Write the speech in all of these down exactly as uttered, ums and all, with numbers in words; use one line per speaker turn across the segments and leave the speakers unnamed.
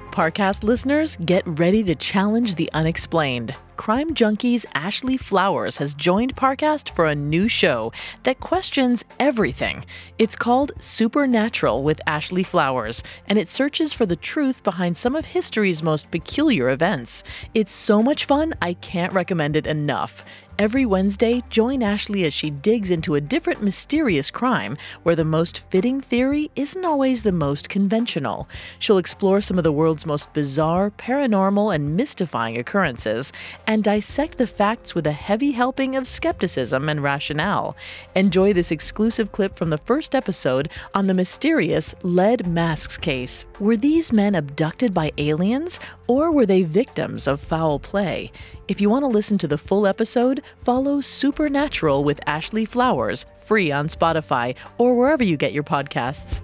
Parcast listeners, get ready to challenge the unexplained. Crime Junkies Ashley Flowers has joined Parcast for a new show that questions everything. It's called Supernatural with Ashley Flowers, and it searches for the truth behind some of history's most peculiar events. It's so much fun, I can't recommend it enough. Every Wednesday, join Ashley as she digs into a different mysterious crime where the most fitting theory isn't always the most conventional. She'll explore some of the world's most bizarre, paranormal, and mystifying occurrences and dissect the facts with a heavy helping of skepticism and rationale. Enjoy this exclusive clip from the first episode on the mysterious lead masks case. Were these men abducted by aliens, or were they victims of foul play? If you want to listen to the full episode, follow Supernatural with Ashley Flowers, free on Spotify or wherever you get your podcasts.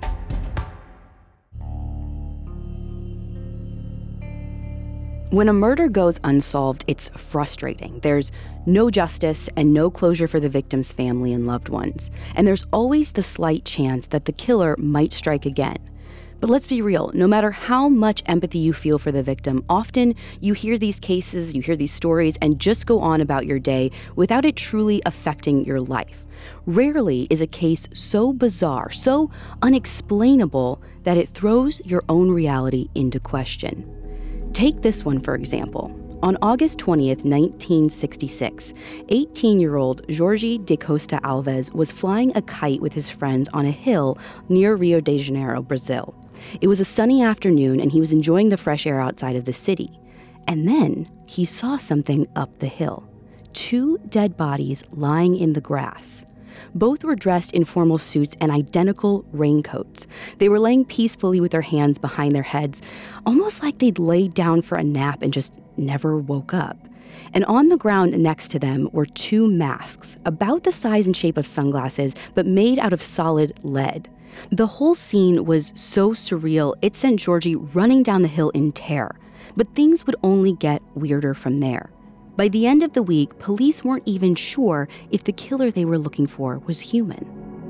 When a murder goes unsolved, it's frustrating. There's no justice and no closure for the victim's family and loved ones. And there's always the slight chance that the killer might strike again. But let's be real, no matter how much empathy you feel for the victim, often you hear these cases, you hear these stories, and just go on about your day without it truly affecting your life. Rarely is a case so bizarre, so unexplainable, that it throws your own reality into question. Take this one, for example. On August twentieth, nineteen sixty-six, eighteen-year-old Jorge de Costa Alves was flying a kite with his friends on a hill near Rio de Janeiro, Brazil. It was a sunny afternoon, and he was enjoying the fresh air outside of the city. And then he saw something up the hill. Two dead bodies lying in the grass. Both were dressed in formal suits and identical raincoats. They were laying peacefully with their hands behind their heads, almost like they'd laid down for a nap and just never woke up. And on the ground next to them were two masks, about the size and shape of sunglasses, but made out of solid lead. The whole scene was so surreal, it sent Georgie running down the hill in terror. But things would only get weirder from there. By the end of the week, police weren't even sure if the killer they were looking for was human.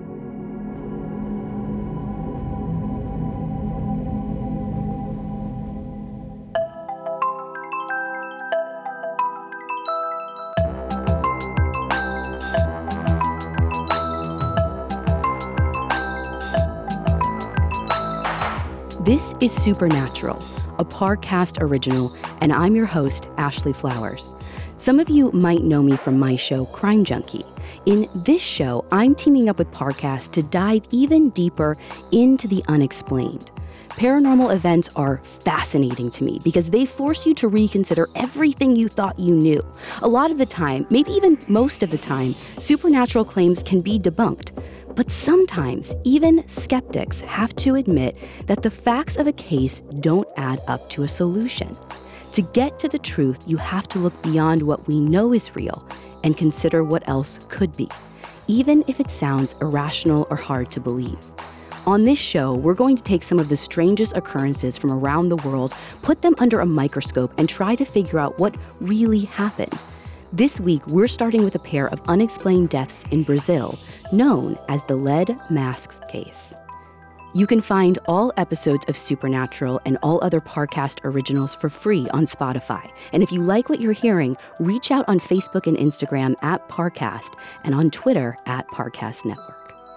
This is Supernatural, a Parcast original, and I'm your host, Ashley Flowers. Some of you might know me from my show, Crime Junkie. In this show, I'm teaming up with Parcast to dive even deeper into the unexplained. Paranormal events are fascinating to me because they force you to reconsider everything you thought you knew. A lot of the time, maybe even most of the time, supernatural claims can be debunked. But sometimes, even skeptics have to admit that the facts of a case don't add up to a solution. To get to the truth, you have to look beyond what we know is real and consider what else could be, even if it sounds irrational or hard to believe. On this show, we're going to take some of the strangest occurrences from around the world, put them under a microscope, and try to figure out what really happened. This week, we're starting with a pair of unexplained deaths in Brazil, known as the lead masks case. You can find all episodes of Supernatural and all other Parcast originals for free on Spotify. And if you like what you're hearing, reach out on Facebook and Instagram at Parcast and on Twitter at Parcast Network.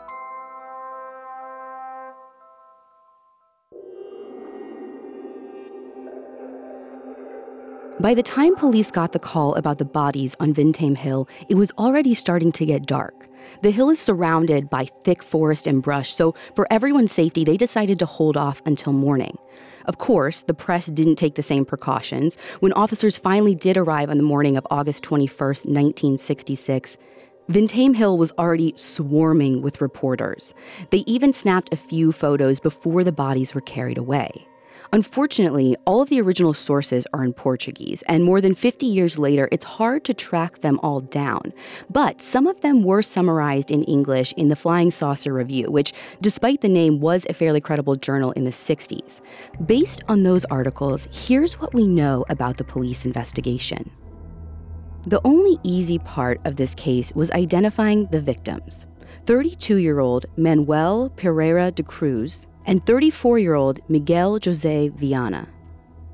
By the time police got the call about the bodies on Vintame Hill, it was already starting to get dark. The hill is surrounded by thick forest and brush, so for everyone's safety, they decided to hold off until morning. Of course, the press didn't take the same precautions. When officers finally did arrive on the morning of August twenty-first, nineteen sixty-six, Vintame Hill was already swarming with reporters. They even snapped a few photos before the bodies were carried away. Unfortunately, all of the original sources are in Portuguese, and more than fifty years later, it's hard to track them all down. But some of them were summarized in English in the Flying Saucer Review, which, despite the name, was a fairly credible journal in the sixties. Based on those articles, here's what we know about the police investigation. The only easy part of this case was identifying the victims. thirty-two-year-old Manuel Pereira de Cruz and thirty-four-year-old Miguel Jose Viana.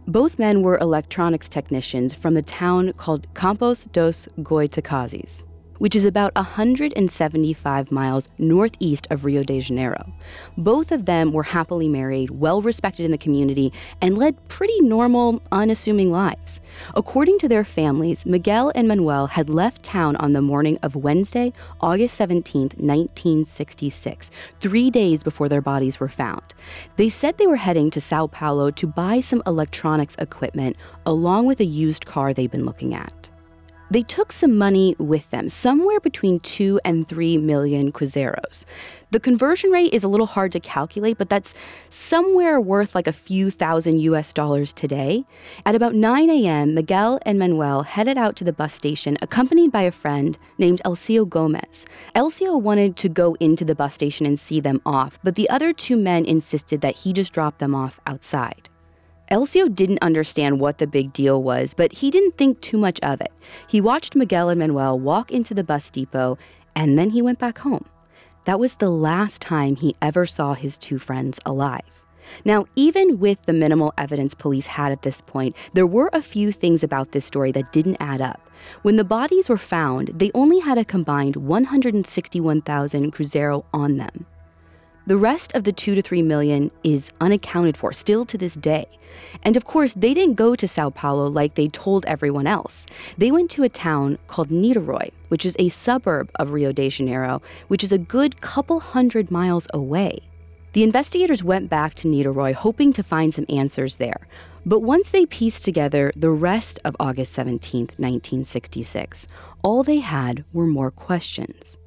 Both men were electronics technicians from the town called Campos dos Goitacazes, which is about one hundred seventy-five miles northeast of Rio de Janeiro. Both of them were happily married, well-respected in the community, and led pretty normal, unassuming lives. According to their families, Miguel and Manuel had left town on the morning of Wednesday, August seventeenth, nineteen sixty-six, three days before their bodies were found. They said they were heading to Sao Paulo to buy some electronics equipment along with a used car they'd been looking at. They took some money with them, somewhere between two and three million cruzeiros. The conversion rate is a little hard to calculate, but that's somewhere worth like a few thousand U S dollars today. At about nine a.m., Miguel and Manuel headed out to the bus station, accompanied by a friend named Elcio Gomez. Elcio wanted to go into the bus station and see them off, but the other two men insisted that he just drop them off outside. Elcio didn't understand what the big deal was, but he didn't think too much of it. He watched Miguel and Manuel walk into the bus depot, and then he went back home. That was the last time he ever saw his two friends alive. Now, even with the minimal evidence police had at this point, there were a few things about this story that didn't add up. When the bodies were found, they only had a combined one hundred sixty-one thousand cruzeiro on them. The rest of the two to three million is unaccounted for, still to this day. And of course, they didn't go to Sao Paulo like they told everyone else. They went to a town called Niterói, which is a suburb of Rio de Janeiro, which is a good couple hundred miles away. The investigators went back to Niterói hoping to find some answers there. But once they pieced together the rest of August seventeenth, nineteen sixty-six, all they had were more questions.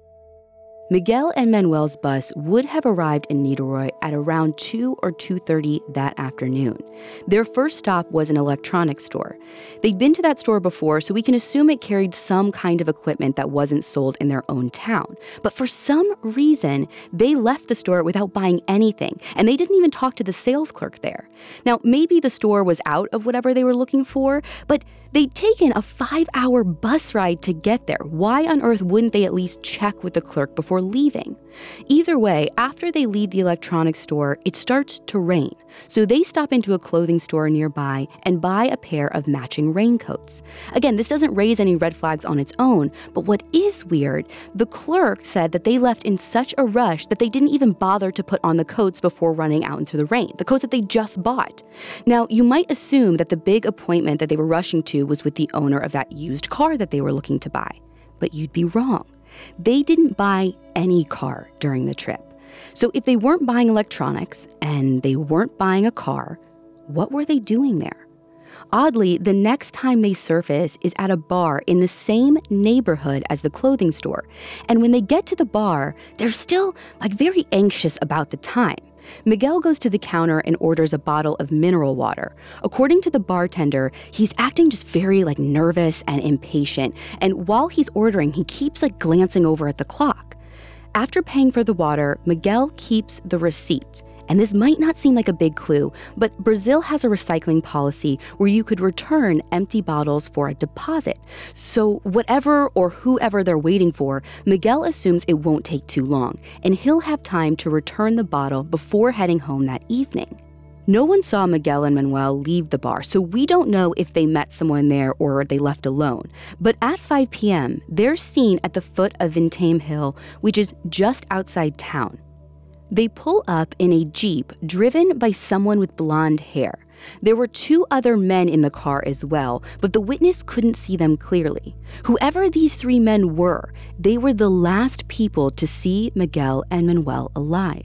Miguel and Manuel's bus would have arrived in Niterói at around two or two thirty that afternoon. Their first stop was an electronics store. They'd been to that store before, so we can assume it carried some kind of equipment that wasn't sold in their own town. But for some reason, they left the store without buying anything, and they didn't even talk to the sales clerk there. Now, maybe the store was out of whatever they were looking for, but they'd taken a five-hour bus ride to get there. Why on earth wouldn't they at least check with the clerk before leaving? Either way, after they leave the electronics store, it starts to rain. So they stop into a clothing store nearby and buy a pair of matching raincoats. Again, this doesn't raise any red flags on its own, but what is weird, the clerk said that they left in such a rush that they didn't even bother to put on the coats before running out into the rain, the coats that they just bought. Now, you might assume that the big appointment that they were rushing to was with the owner of that used car that they were looking to buy. But you'd be wrong. They didn't buy any car during the trip. So if they weren't buying electronics and they weren't buying a car, what were they doing there? Oddly, the next time they surface is at a bar in the same neighborhood as the clothing store. And when they get to the bar, they're still like very anxious about the time. Miguel goes to the counter and orders a bottle of mineral water. According to the bartender, he's acting just very like nervous and impatient. And while he's ordering, he keeps like glancing over at the clock. After paying for the water, Miguel keeps the receipt. And this might not seem like a big clue, but Brazil has a recycling policy where you could return empty bottles for a deposit. So whatever or whoever they're waiting for, Miguel assumes it won't take too long, and he'll have time to return the bottle before heading home that evening. No one saw Miguel and Manuel leave the bar, so we don't know if they met someone there or they left alone. But at five p.m., they're seen at the foot of Vintame Hill, which is just outside town. They pull up in a Jeep driven by someone with blonde hair. There were two other men in the car as well, but the witness couldn't see them clearly. Whoever these three men were, they were the last people to see Miguel and Manuel alive.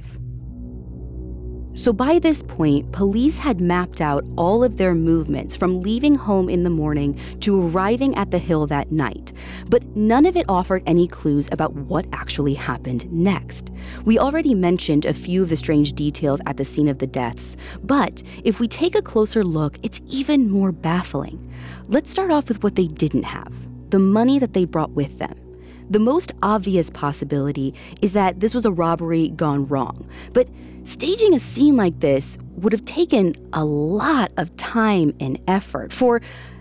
So by this point, police had mapped out all of their movements from leaving home in the morning to arriving at the hill that night. But none of it offered any clues about what actually happened next. We already mentioned a few of the strange details at the scene of the deaths, but if we take a closer look, it's even more baffling. Let's start off with what they didn't have, the money that they brought with them. The most obvious possibility is that this was a robbery gone wrong, but staging a scene like this would have taken a lot of time and effort. For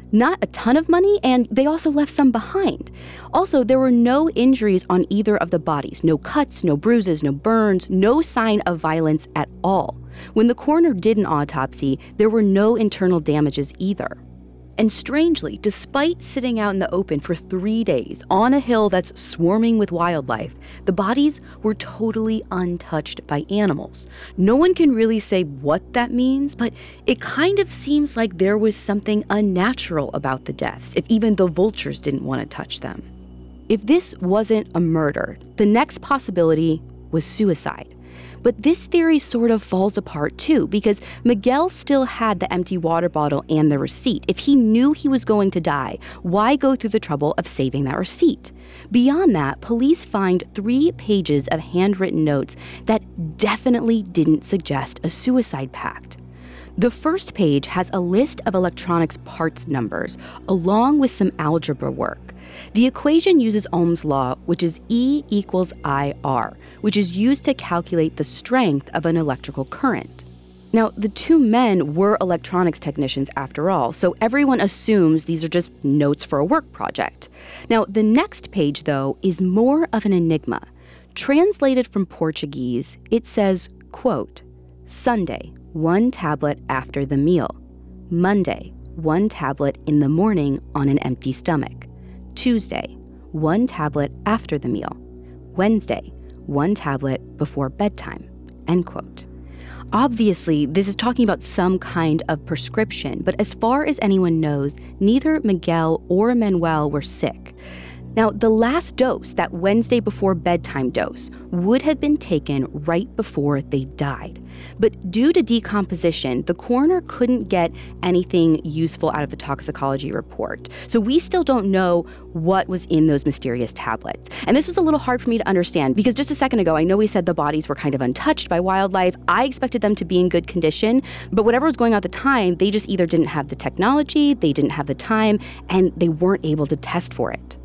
Not a ton of money, and they also left some behind. Also, there were no injuries on either of the bodies. No cuts, no bruises, no burns, no sign of violence at all. When the coroner did an autopsy, there were no internal damages either. And strangely, despite sitting out in the open for three days on a hill that's swarming with wildlife, the bodies were totally untouched by animals. No one can really say what that means, but it kind of seems like there was something unnatural about the deaths, if even the vultures didn't want to touch them. If this wasn't a murder, the next possibility was suicide. But this theory sort of falls apart too, because Miguel still had the empty water bottle and the receipt. If he knew he was going to die, why go through the trouble of saving that receipt? Beyond that, police find three pages of handwritten notes that definitely didn't suggest a suicide pact. The first page has a list of electronics parts numbers, along with some algebra work. The equation uses Ohm's law, which is E equals I R, which is used to calculate the strength of an electrical current. Now, the two men were electronics technicians after all, so everyone assumes these are just notes for a work project. Now, the next page, though, is more of an enigma. Translated from Portuguese, it says, quote, Sunday, one tablet after the meal. Monday, one tablet in the morning on an empty stomach. Tuesday, one tablet after the meal. Wednesday, one tablet before bedtime, end quote. Obviously, this is talking about some kind of prescription, but as far as anyone knows, neither Miguel or Manuel were sick. Now, the last dose, that Wednesday before bedtime dose, would have been taken right before they died. But due to decomposition, the coroner couldn't get anything useful out of the toxicology report. So we still don't know what was in those mysterious tablets. And this was a little hard for me to understand because just a second ago, I know we said the bodies were kind of untouched by wildlife. I expected them to be in good condition, but whatever was going on at the time, they just either didn't have the technology, they didn't have the time, and they weren't able to test for it.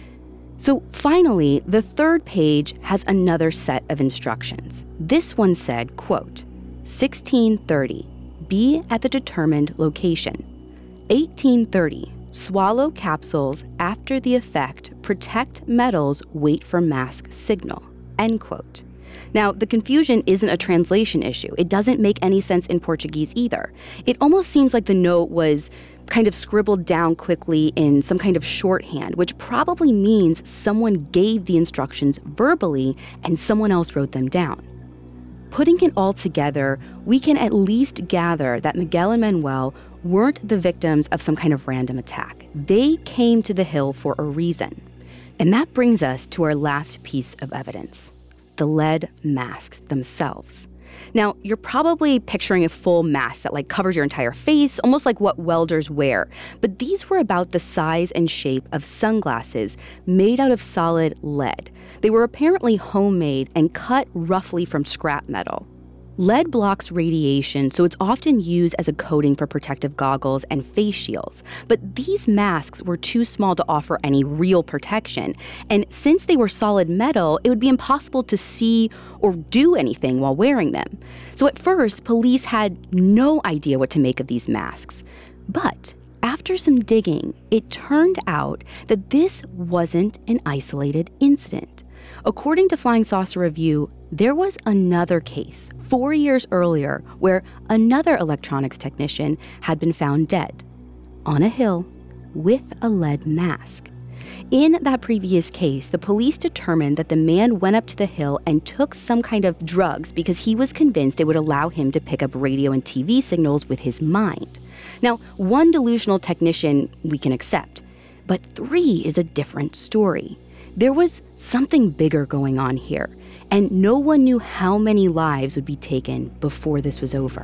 So finally, the third page has another set of instructions. This one said, quote, sixteen thirty, be at the determined location. eighteen thirty, swallow capsules after the effect, protect metals, wait for mask signal, end quote. Now, the confusion isn't a translation issue. It doesn't make any sense in Portuguese either. It almost seems like the note was kind of scribbled down quickly in some kind of shorthand, which probably means someone gave the instructions verbally and someone else wrote them down. Putting it all together, we can at least gather that Miguel and Manuel weren't the victims of some kind of random attack. They came to the hill for a reason. And that brings us to our last piece of evidence, the lead masks themselves. Now, you're probably picturing a full mask that like covers your entire face, almost like what welders wear. But these were about the size and shape of sunglasses made out of solid lead. They were apparently homemade and cut roughly from scrap metal. Lead blocks radiation, so it's often used as a coating for protective goggles and face shields. But these masks were too small to offer any real protection. And since they were solid metal, it would be impossible to see or do anything while wearing them. So at first, police had no idea what to make of these masks. But after some digging, it turned out that this wasn't an isolated incident. According to Flying Saucer Review, there was another case four years earlier where another electronics technician had been found dead on a hill with a lead mask. In that previous case, the police determined that the man went up to the hill and took some kind of drugs because he was convinced it would allow him to pick up radio and T V signals with his mind. Now, one delusional technician we can accept, but three is a different story. There was something bigger going on here, and no one knew how many lives would be taken before this was over.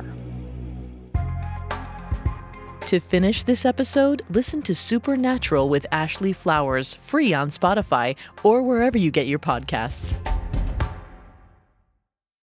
To finish this episode, listen to Supernatural with Ashley Flowers, free on Spotify or wherever you get your podcasts.